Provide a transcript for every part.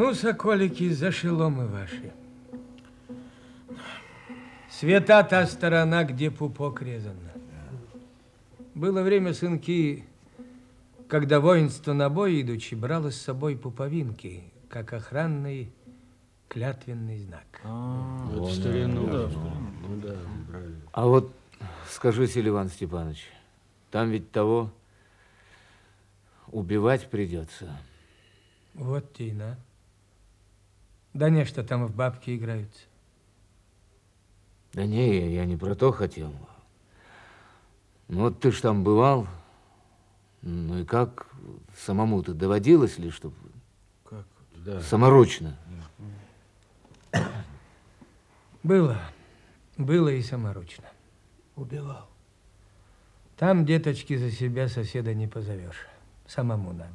Ну, соколики, за шеломы ваши. Света та сторона, где пупок резано. Было время, сынки, когда воинство на бой идучи брало с собой пуповинки, как охранный клятвенный знак. Это в старину. Ну да, правильно. А вот скажи, Селиван Степанович, там ведь того убивать придется. Вот те и на. Да не, что там в бабки играются. Да не, я не про то хотел. Ну вот ты ж там бывал. Ну и как, самому-то доводилось ли, чтобы Как? Да. саморучно? Было и саморучно. Убивал. Там, деточки, за себя соседа не позовешь. Самому надо.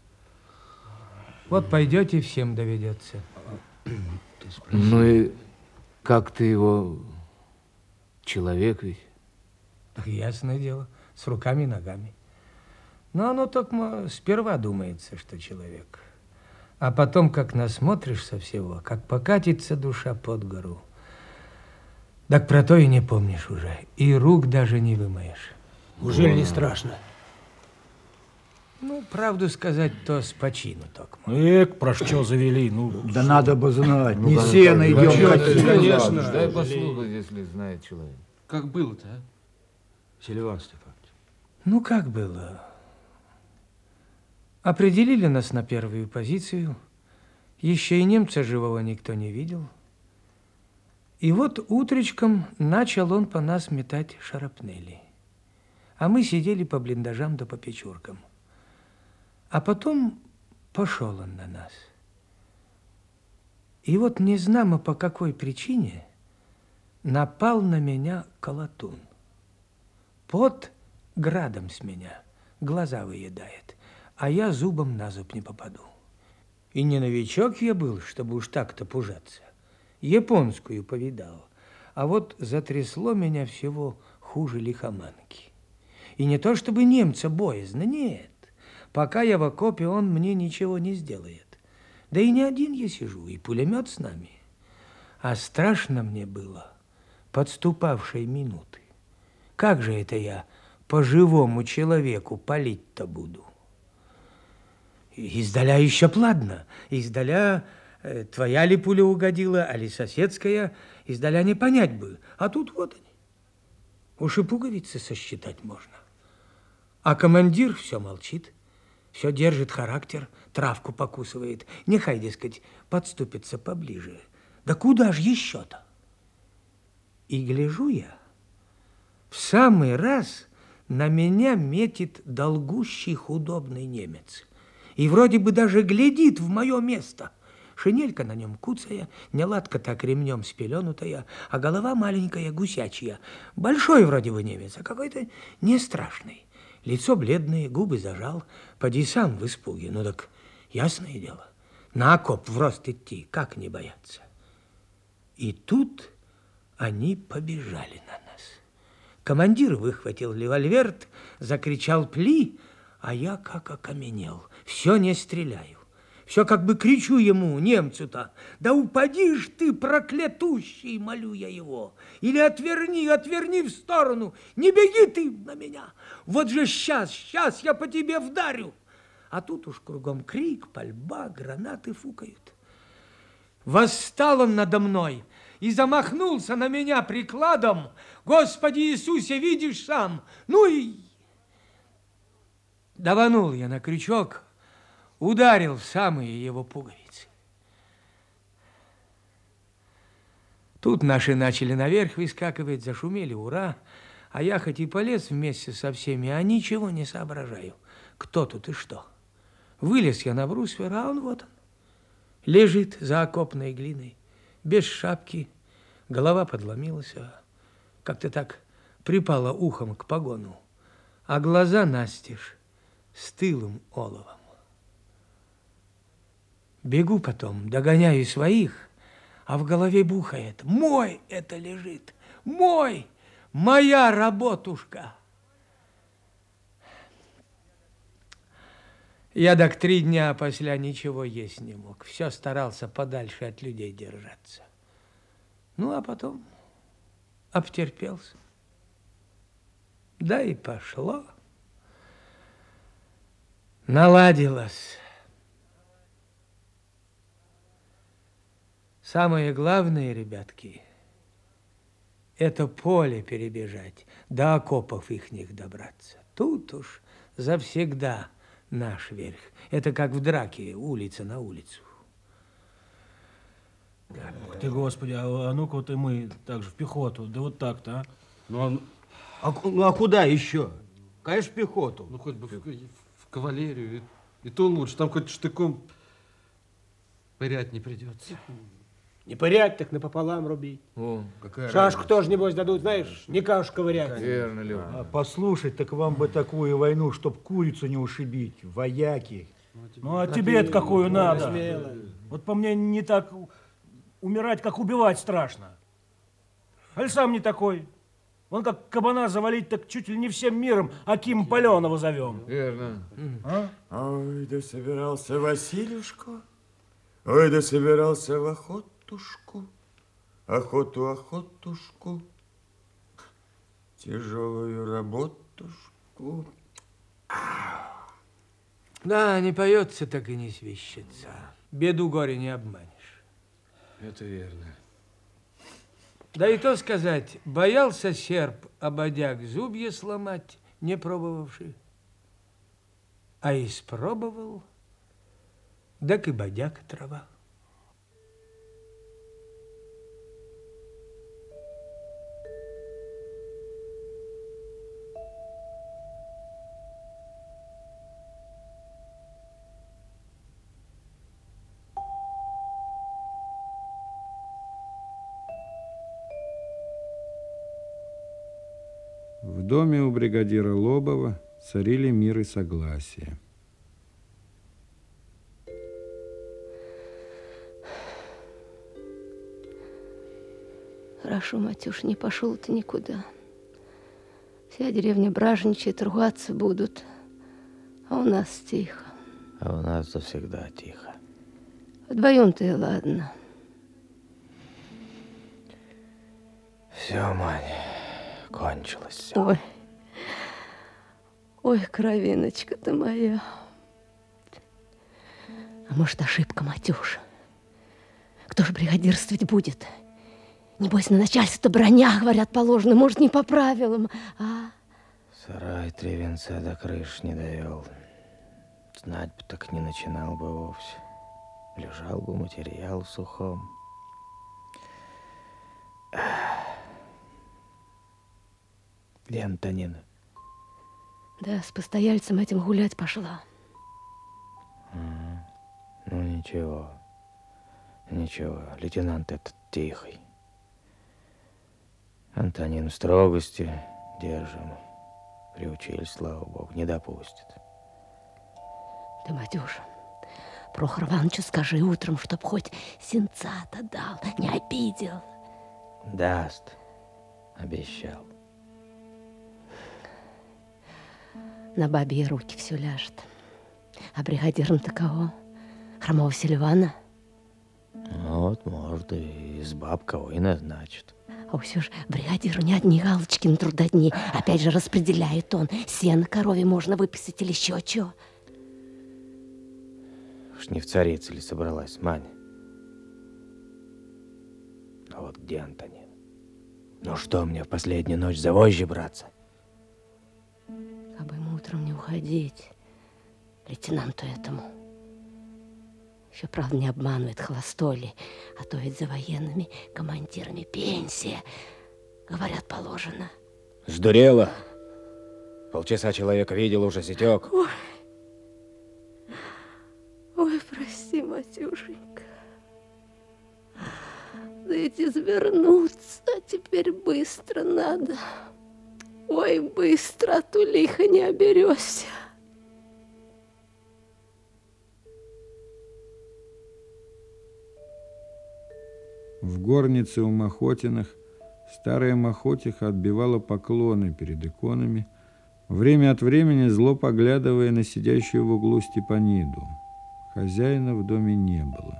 Вот пойдете, всем доведется. Ну и как ты его, человек ведь? Так ясное дело, с руками и ногами. Но оно только сперва думается, что человек. А потом, как насмотришь со всего, как покатится душа под гору, так про то и не помнишь уже. И рук даже не вымоешь. Ужели не страшно? Ну, правду сказать, то с почину только. Про что завели? Ну, Да надо бы знать. Не сено идем. конечно. Дай послушать, если знает человек. Как было-то, а? Селиван Степанович. Ну, как было? Определили нас на первую позицию. Еще и немца живого никто не видел. И вот утречком начал он по нас метать шарапнели. А мы сидели по блиндажам да по печуркам. А потом пошел он на нас. И вот не знамо по какой причине напал на меня колотун. Пот градом с меня, глаза выедает, а я зубом на зуб не попаду. И не новичок я был, чтобы уж так-то пужаться. Японскую повидал, а вот затрясло меня всего хуже лихоманки. И не то чтобы немца боязно, нет. Пока я в окопе, он мне ничего не сделает. Да и не один я сижу, и пулемет с нами. А страшно мне было подступавшей минуты. Как же это я по живому человеку палить-то буду? Издаля еще пладно, издаля твоя ли пуля угодила, али соседская, издаля не понять бы. А тут вот они. Уж и пуговицы сосчитать можно. А командир все молчит, все держит характер, травку покусывает. Нехай, дескать, подступится поближе. Да куда ж еще-то? И гляжу я, в самый раз на меня метит долгущий худобный немец. И вроде бы даже глядит в мое место. Шинелька на нем куцая, неладка так ремнем спеленутая, а голова маленькая, гусячья. Большой вроде бы немец, а какой-то не страшный. Лицо бледное, губы зажал, поди сам в испуге. Ну так ясное дело, на окоп в рост идти, как не бояться. И тут они побежали на нас. Командир выхватил револьверт, закричал «Пли!», а я как окаменел. Все не стреляю. Все как бы кричу ему, немцу-то: «Да упади ж ты, проклятущий!» молю я его. «Или отверни в сторону! Не беги ты на меня! Вот же сейчас я по тебе вдарю!» А тут уж кругом крик, пальба, гранаты фукают. Восстал он надо мной и замахнулся на меня прикладом. «Господи Иисусе, видишь сам!» Ну и даванул я на крючок, ударил в самые его пуговицы. Тут наши начали наверх выскакивать, зашумели «Ура!», а я хоть и полез вместе со всеми, а ничего не соображаю, кто тут и что. Вылез я на бруствер, а он вот он, лежит за окопной глиной, без шапки, голова подломилась, как-то так припала ухом к погону, а глаза настежь стылым оловом. Бегу потом, догоняю своих, а в голове бухает: мой это лежит, мой, моя работушка. Я так 3 дня после ничего есть не мог. Все старался подальше от людей держаться. Ну, а потом обтерпелся. Да и пошло. Наладилось. Самое главное, ребятки, это поле перебежать, до окопов ихних добраться. Тут уж завсегда наш верх. Это как в драке, улица на улицу. Ух ты, Господи, а ну-ка вот и мы так же в пехоту. Да вот так-то, а? Ну а куда еще? Конечно, в пехоту. Ну, хоть бы в кавалерию. И то лучше. Там хоть штыком пырять не придется. Не пырять, так напополам рубить. О, какая Шашку тоже, небось, дадут, знаешь, не кашу ковырять. Верно, Лёва. А послушай, так вам бы такую войну, чтоб курицу не ушибить, вояки. Ну, а тебе-то какую надо? Смело. Вот по мне не так умирать, как убивать страшно. Аль сам не такой. Он как кабана завалить, так чуть ли не всем миром Акима Паленова зовем. Верно. А? Ой, да собирался Василюшка, ой, да собирался в охотушку, охотушку, тяжелую работушку. Да, не поется, так и не свищется. Беду горе не обманешь. Это верно. Да и то сказать, боялся серп ободяг зубья сломать, не пробовавший. А испробовал, так и бодяг трава. В доме у бригадира Лобова царили мир и согласие. Хорошо, Матюш, не пошел ты никуда. Вся деревня бражничает, ругаться будут. А у нас тихо. А у нас завсегда тихо. Вдвоем-то и ладно. Все, Маня, кончилось все. Ой, ой, кровиночка ты моя. А может, ошибка, Матюша? Кто же бригадирствовать будет? Небось, на начальство броня, говорят, положено. Может, не по правилам, а? Сарай 3 венца до крыш не довел. Знать бы, так не начинал бы вовсе. Лежал бы материал в сухом. Где Антонина? Да, с постояльцем этим гулять пошла. Ну, ничего. Ничего, лейтенант этот тихий. Антонин в строгости держим. Приучили, слава богу, не допустит. Ты, Матюша, Прохору Ивановичу скажи утром, чтоб хоть сенца-то дал, не обидел. Даст. Обещал. На бабьи руки все ляжет. А бригадиром-то кого? Хромого Селивана? Вот, может, и с баб кого и назначит. А все ж бригадиру ни одни галочки на трудодни. Опять же распределяет он. Сено корове можно выписать или еще чего. Уж не в царице ли собралась, Маня? А вот где Антонин? Ну что мне в последнюю ночь за вожжи браться? Как бы ему утром не уходить, лейтенанту этому. Еще, правда, не обманывает холостой ли, а то ведь за военными командирами пенсия, говорят, положено. Сдурела? Полчаса человека видел, уже зятек. Ой, ой, прости, Матюшенька. Да ведь извернуться теперь быстро надо. Ой, быстро, а то лихо не оберешься. В горнице у Махотиных старая Махотиха отбивала поклоны перед иконами, Время от времени зло поглядывая на сидящую в углу Степаниду. Хозяина в доме не было.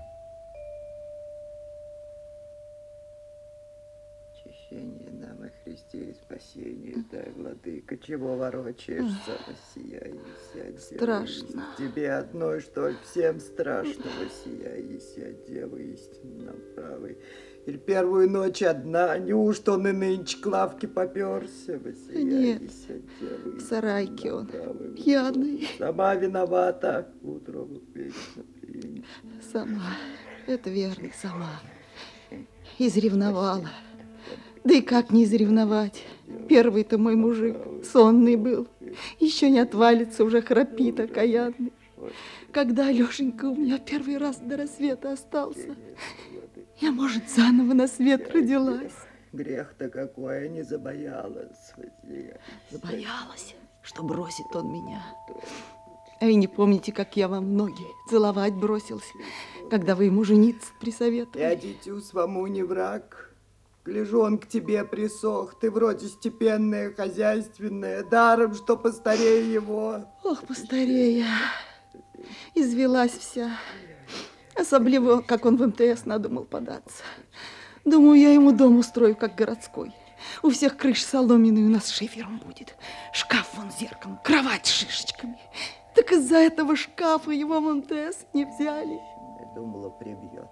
Очищение нам и Христе и спасение, дай, владыка, чего ворочаешься, воссияй, сядь, Страшно. Тебе одной, что ли, всем страшно, воссияй, сядь, дева истинно правой. Или первую ночь одна, неужто он и нынче к лавке поперся, воссияй, Нет, сядь, дева в сарайке он, правой. пьяный. Сама виновата, утром вечно принят. Сама, это верно, сама. Изревновала. Да и как не изревновать? Первый-то мой мужик сонный был. Еще не отвалится, уже храпит окаянный. Когда Алешенька у меня первый раз до рассвета остался, я, может, заново на свет родилась. Грех-то какой, не забоялась. Забоялась, что бросит он меня. А вы не помните, как я вам ноги целовать бросилась, когда вы ему жениться присоветовали? Я дитю свому не враг. Гляжу, он к тебе присох. Ты вроде степенная, хозяйственная, даром, что постарее его. Ох, постарее. Извелась вся. Особливо, как он в МТС надумал податься. Думаю, я ему дом устрою, как городской. У всех крыш соломенный, у нас шифером будет. Шкаф вон с зеркалом, кровать с шишечками. Так из-за этого шкафа его в МТС не взяли. Я думала, прибьет.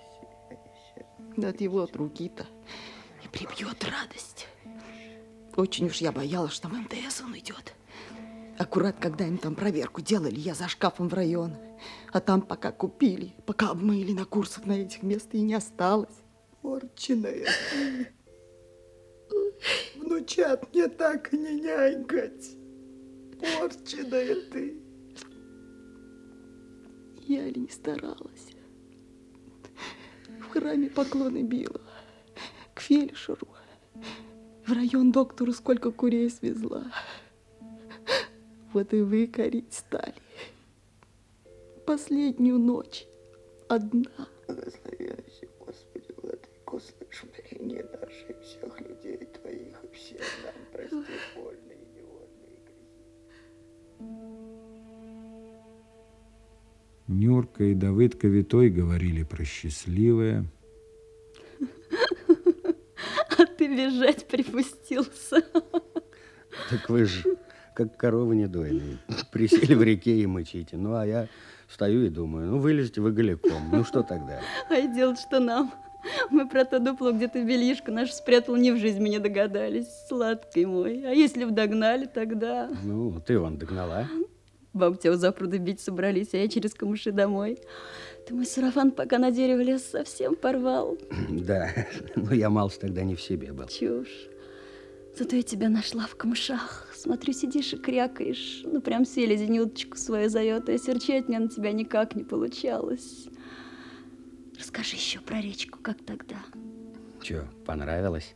Да от его от руки-то и прибьет радость. Очень уж я боялась, что в МТС он идет. Аккурат, когда им там проверку делали, я за шкафом в район. А там пока купили, пока обмыли на курсах на этих мест и не осталось. Порченая. Внучат мне так и не нянькать. Порченая ты. Я ли не старалась. В храме поклоны била, к фельдшеру, в район доктору сколько курей свезла. Вот и вы корить стали. Последнюю ночь одна. Благословяйся, Господи, владыко, услышь моление наши и всех людей твоих, и всех нам прости вольные и невольные грехи. Нюрка и Давыдка Витой говорили про счастливое. А ты бежать припустился. Так вы же как коровы недойные. Присели в реке и мычите. Ну, а я стою и думаю, ну, вылезете вы голиком. Ну, что тогда? А и делать что нам? Мы про то дупло, где ты бельишко наш спрятал, ни в жизни не догадались, сладкий мой. А если б догнали, тогда... Ну, ты вон догнала. Бабу тебя у запруда бить собрались, а я через камыши домой. Ты мой сарафан, пока на дерево лез, совсем порвал. Да, но я малость тогда не в себе был. Чушь. Зато я тебя нашла в камышах. Смотрю, сидишь и крякаешь. Ну, прям селезень уточку свою зовет, а серчать мне на тебя никак не получалось. Расскажи еще про речку, как тогда. Че, понравилось?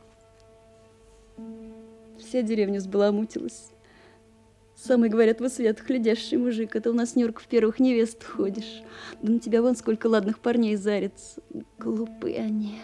Вся деревня взбаламутилась. Самый, говорят, во свет глядящий мужик. Это у нас, Нюрка, в первых невест ходишь. Да на тебя вон сколько ладных парней зарится. Глупые они.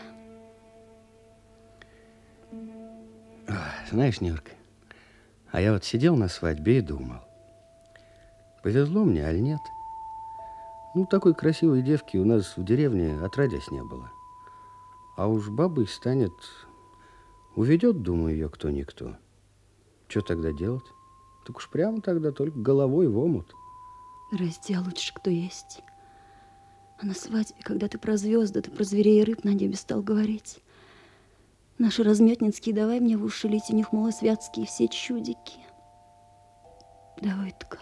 Знаешь, Нюрка, а я вот сидел на свадьбе и думал, повезло мне, аль нет? Ну, такой красивой девки у нас в деревне отродясь не было. А уж бабой станет, уведет, думаю, ее кто-никто. Что тогда делать? Так уж прямо тогда только головой в омут. Раздел лучше, кто есть. А на свадьбе, когда ты про звезды, ты про зверей и рыб на небе стал говорить. Наши разметницкие давай мне в уши лить, у них малосвятские все чудики. Давыдка,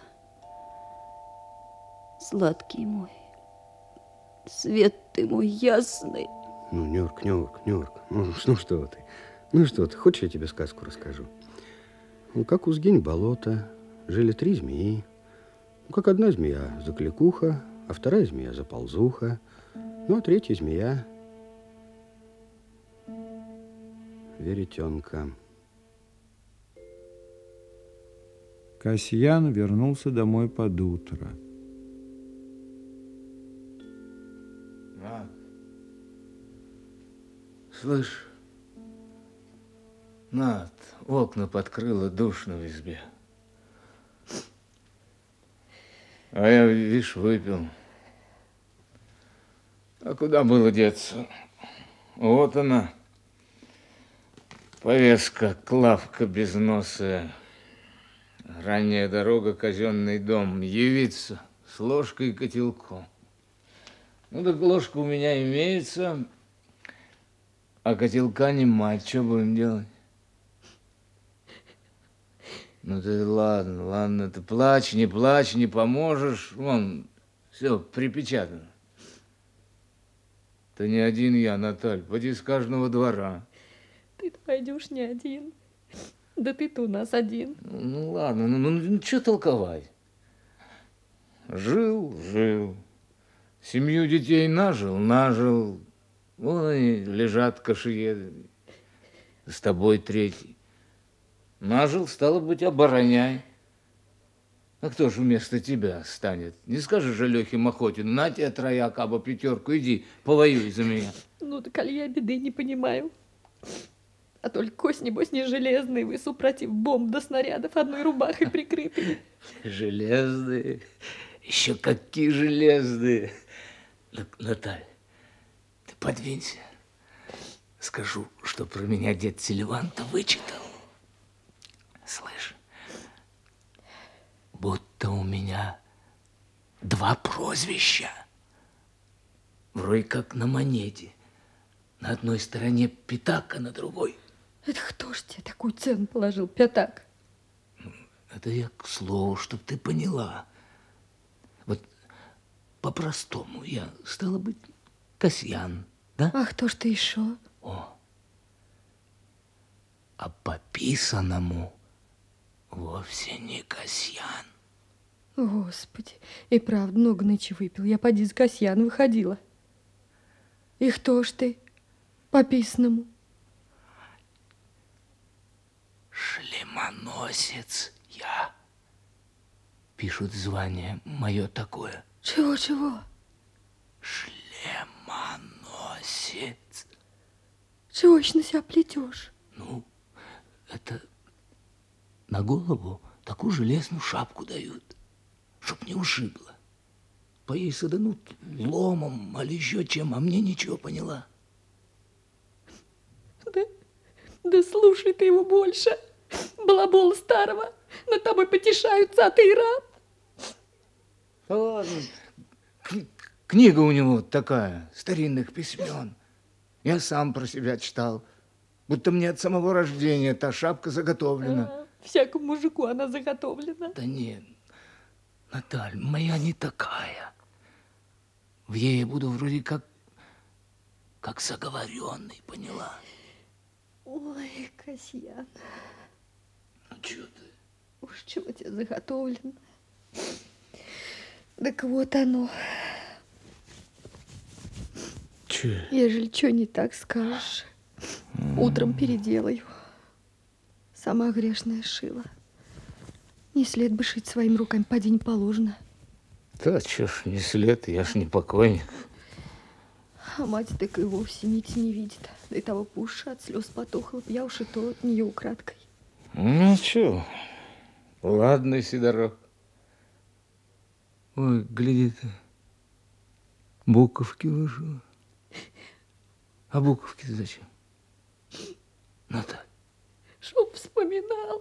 сладкий мой, свет ты мой ясный. Ну, Нюрк, ну что ты, хочешь, я тебе сказку расскажу? Ну, как у сгинь болота жили 3 змеи. Ну, как одна змея закликуха, а вторая змея заползуха, ну, а третья змея веретенка. Касьян вернулся домой под утро. Слышь, Над, окна подкрыла, душно в избе. А я, видишь, выпил. А куда было деться? Вот она, повестка, Клавка безносая. Ранняя дорога, казенный дом. Явиться с ложкой и котелком. Ну, так ложка у меня имеется, а котелка нема. Что будем делать? Ну ты ладно, ты плачь, не поможешь. Вон, все припечатано. Да не один я, Наталь, поди с каждого двора. Ты пойдешь не один. Да ты-то у нас один. Ну ладно, ну что толковать? Жил. Семью детей нажил. Вон они лежат кашиеды. С тобой третий. Нажил, стало быть, обороняй. А кто же вместо тебя станет? Не скажешь же Лехе Махотину, на тебе трояк, аба пятерку, иди, повоюй за меня. Ну так аль я беды не понимаю. А только кость, небось, не железный, вы супротив бомб до снарядов одной рубахой прикрыты. Железные, еще какие железные. Наталь, ты подвинься. Скажу, что про меня дед Селиван-то вычитал. Слышь, будто у меня два прозвища. Вроде как на монете. На одной стороне пятак, а на другой. Это кто ж тебе такую цену положил, пятак? Это я к слову, чтоб ты поняла. Вот по-простому я, стало быть, Касьян, да? А кто ж ты еще? О, а по писанному вовсе не Касьян. Господи, и правда много нынче выпил. Я поди с Касьяна выходила. И кто ж ты по писаному? Шлемоносец я. Пишут звание мое такое. Чего? Шлемоносец. Чего еще на себя плетешь? Ну, это на голову такую железную шапку дают, чтоб не ушибло. По ей саданут ломом, али еще чем, а мне ничего, поняла. Да слушай ты его больше. Балабола старого. Над тобой потешаются, а ты и рад. Ладно. Книга у него такая, старинных письмен. Я сам про себя читал. Будто мне от самого рождения та шапка заготовлена. Всякому мужику она заготовлена. Да нет, Наталь, моя не такая. В ей я буду вроде как заговоренный, поняла? Ой, Касьян. Ну, что ты? Уж чего тебе заготовлено. Так вот оно. Че? Ежели что не так скажешь, утром переделаю. Сама грешная шила. Не след бы шить своими руками, поди не положено. Да, чё ж, не след, я ж не покойник. А мать так и вовсе нити не видит. Да и того пуша от слез потухла. Я уж и то от нее украдкой. Ну, чё, ладно, Сидорок. Ой, гляди ты, буковки ложу. А буковки-то зачем? Наталья. Чтоб вспоминал.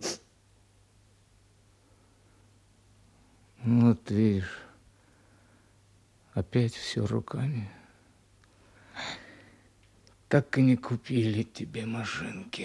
Вот видишь, опять все руками. Так и не купили тебе машинки.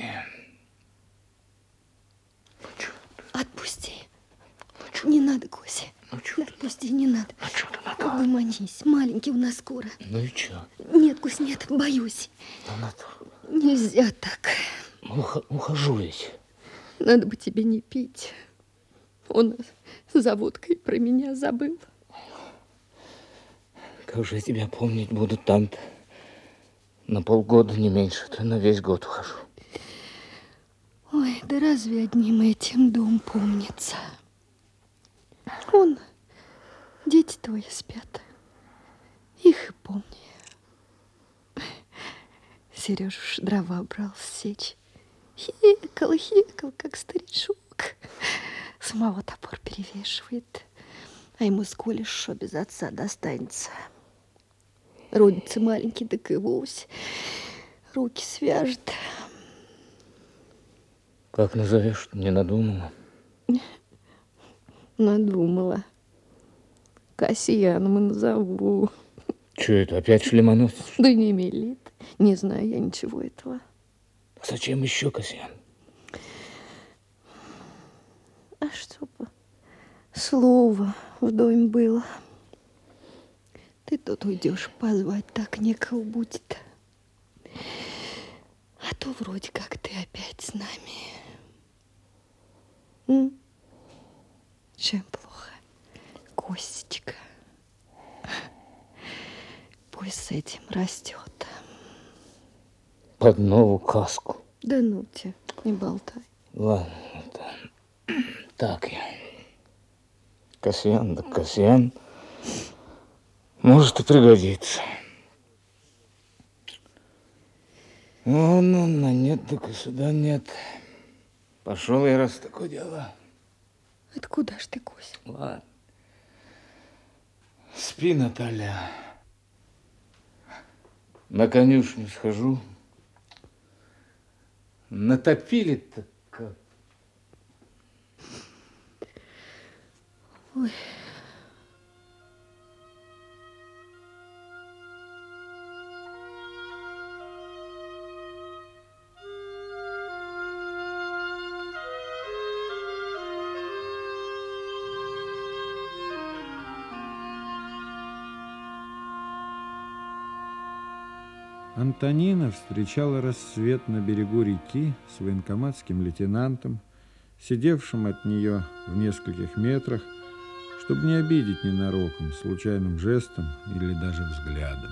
Ну, чё ты? Отпусти. Не надо, Кося. Ну, чё ты? Отпусти, не надо. Ну, чё ты, Наталья? Угомонись, маленький у нас скоро. Ну и чё? Нет, Кусь, нет, боюсь. Ну, Наталья. Нельзя так. Ухожу ведь. Надо бы тебе не пить. Он за водкой про меня забыл. Как же я тебя помнить буду там-то? На полгода, не меньше. Ты на весь год ухожу. Ой, да разве одним этим дом помнится? Он, дети твои спят. Их и помни. Сережа уж дрова брал сечь. Хекал, как старичок. Самого топор перевешивает. А ему сколь шо без отца достанется. Родится маленький, так и вовсе руки свяжет. Как назовешь? Не надумала? Надумала. Касьяном и назову. Че это, опять шлемоносец? Да не мелит. Не знаю я ничего этого. Зачем еще Касьян? А чтобы слово в доме было. Ты тут уйдешь, позвать так некого будет. А то вроде как ты опять с нами. Чем плохо? Костечка. Пусть с этим растет. Под новую каску. Да ну тебе, не болтай. Ладно, это... так я. Касьян, да Касьян. Может и пригодится. Ну, нет, так и сюда нет. Пошел я, раз такое дело. Откуда ж ты, Кося? Ладно. Спи, Наталья. На конюшню схожу. Натопили-то как. Ой. Антонина встречала рассвет на берегу реки с военкоматским лейтенантом, сидевшим от нее в нескольких метрах, чтобы не обидеть ненароком, случайным жестом или даже взглядом.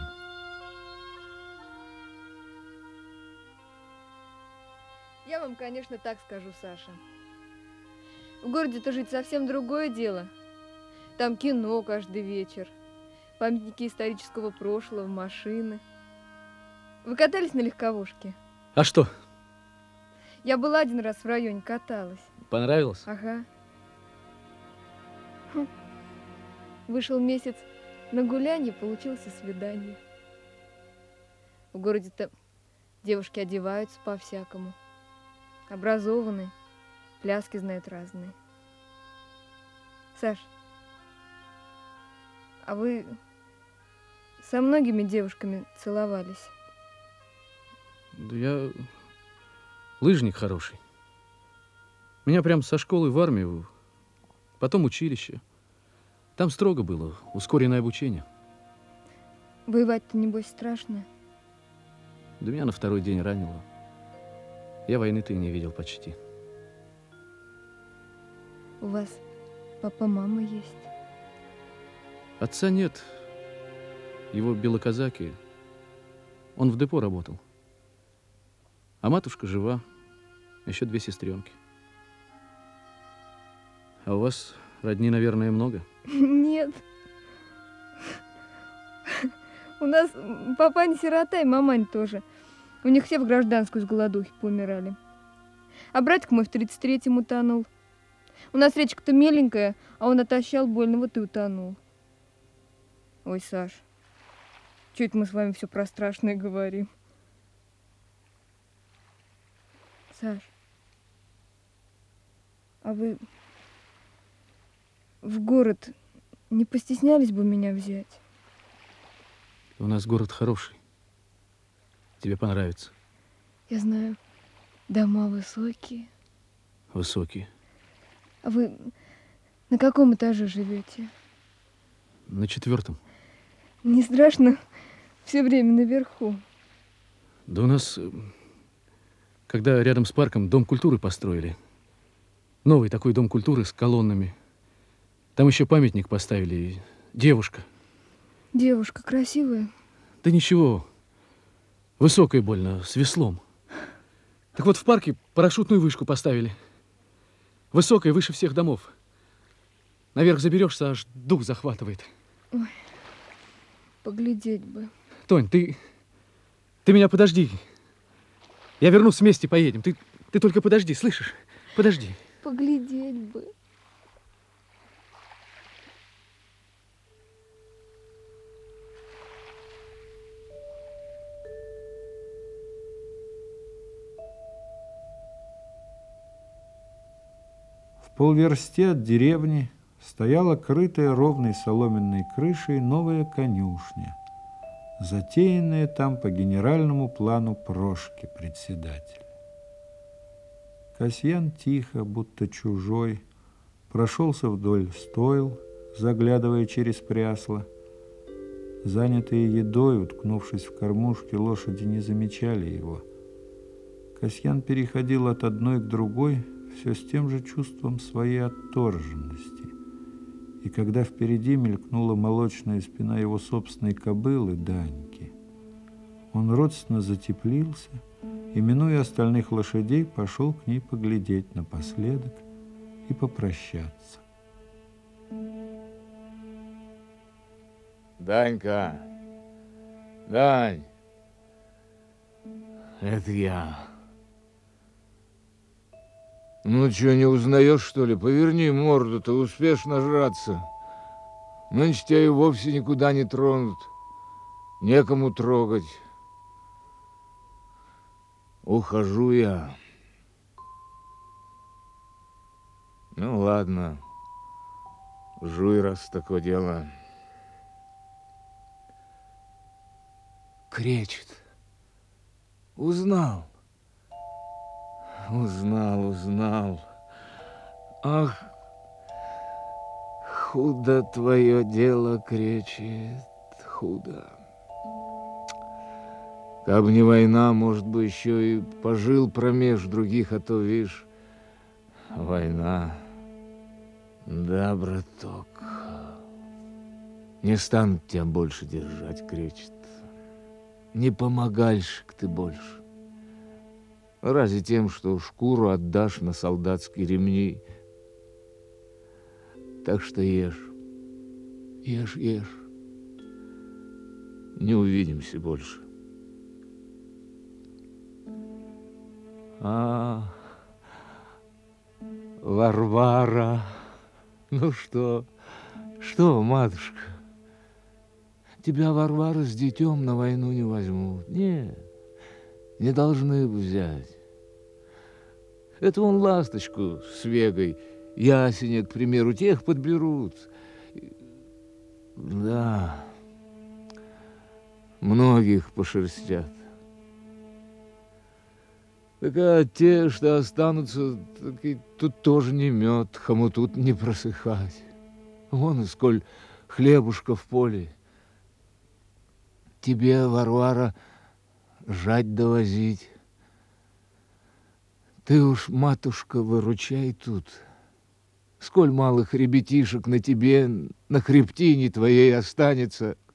Я вам, конечно, так скажу, Саша. В городе-то жить совсем другое дело. Там кино каждый вечер, памятники исторического прошлого, машины. Вы катались на легковушке? А что? Я была один раз в районе, каталась. Понравилось? Ага. Вышел месяц на гулянье, получилось свидание. В городе-то девушки одеваются по-всякому. Образованные, пляски знают разные. Саш, а вы со многими девушками целовались? Да я лыжник хороший. Меня прям со школы в армию, потом училище. Там строго было, ускоренное обучение. Воевать-то, небось, страшно? Да меня на второй день ранило. Я войны-то и не видел почти. У вас папа-мама есть? Отца нет. Его белоказаки. Он в депо работал. А матушка жива. Еще 2 сестренки. А у вас родни, наверное, много? Нет. У нас папа не сирота, и мамань тоже. У них все в гражданскую с голодухи поумирали. А братик мой в 33-м утонул. У нас речка-то меленькая, а он отощал больно, вот и утонул. Ой, Саш, чё это мы с вами все про страшное говорим? Саш, а вы в город не постеснялись бы меня взять? У нас город хороший. Тебе понравится. Я знаю, дома высокие. Высокие. А вы на каком этаже живете? На 4-м. Не страшно все время наверху? Да у нас, когда рядом с парком дом культуры построили, новый такой дом культуры с колоннами, там еще памятник поставили, девушка. Девушка красивая? Да ничего, высокая больно, с веслом. Так вот в парке парашютную вышку поставили. Высокая, выше всех домов. Наверх заберешься, аж дух захватывает. Ой, поглядеть бы. Тонь, ты меня подожди. Я вернусь, вместе поедем. Ты только подожди, слышишь? Подожди. Поглядеть бы. В полверсте от деревни стояла крытая ровной соломенной крышей новая конюшня, затеянная там по генеральному плану Прошки, председателя. Касьян тихо, будто чужой, прошелся вдоль стойл, заглядывая через прясло. Занятые едой, уткнувшись в кормушки, лошади не замечали его. Касьян переходил от одной к другой все с тем же чувством своей отторженности. И когда впереди мелькнула молочная спина его собственной кобылы Даньки, он родственно затеплился и, минуя остальных лошадей, пошел к ней поглядеть напоследок и попрощаться. Данька, Дань, это я. Ну, что, не узнаешь, что ли? Поверни морду-то, успеешь нажраться. Нынче тебя и вовсе никуда не тронут. Некому трогать. Ухожу я. Ну, ладно. Жуй, раз такое дело. Кречет. Узнал. Узнал. Ах, худо твое дело, кречет, худо. Каб не война, может бы, еще и пожил промеж других, а то, видишь, война. Да, браток, не станут тебя больше держать, кречет. Не помогальщик ты больше. Разве тем, что шкуру отдашь на солдатские ремни. Так что ешь. Ешь. Не увидимся больше. Варвара. Ну что, матушка? Тебя, Варвара, с детем на войну не возьмут. Нет, не должны взять. Это вон ласточку с Вегой, ясеня, к примеру, тех подберут. Да, многих пошерстят. Так а те, что останутся, так и тут тоже не мед, хомутут не просыхать. Вон и сколь хлебушка в поле. Тебе, Варвара, жать довозить. Ты уж, матушка, выручай тут. Сколь малых ребятишек на тебе, на хребтине твоей останется,